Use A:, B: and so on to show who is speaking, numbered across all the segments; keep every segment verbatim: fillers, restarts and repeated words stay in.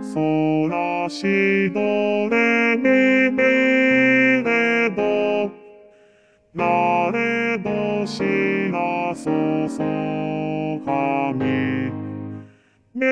A: ソラシドレミミレドラレドシラソソファミミ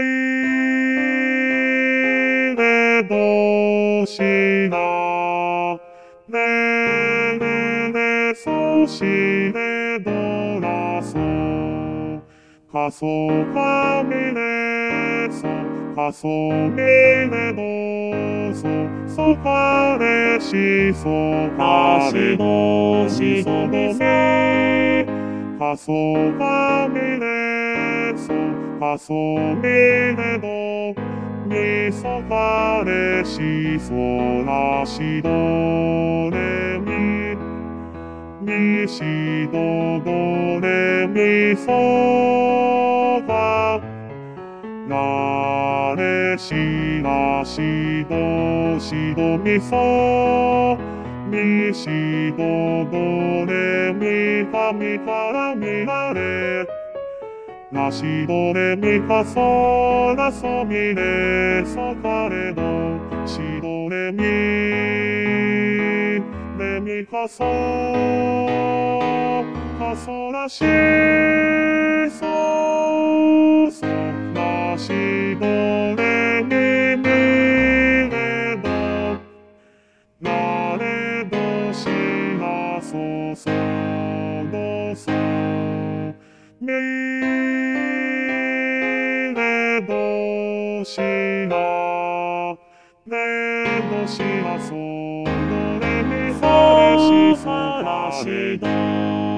A: レドシラレレレソシレドラソカソファミレソカソミレドソソファレシソカシドシソミセカソファミレソカソミレドミソファレシソラシドレミミシドドレミソファラレシラシドシドミソミシドドレミファミファラミラレラシドレミファソラソミレソファレドシドレミレミファソファソラシソソラシドレミミレドラレドシラソソドソミレドシラレドシラソドレミファレシソラシド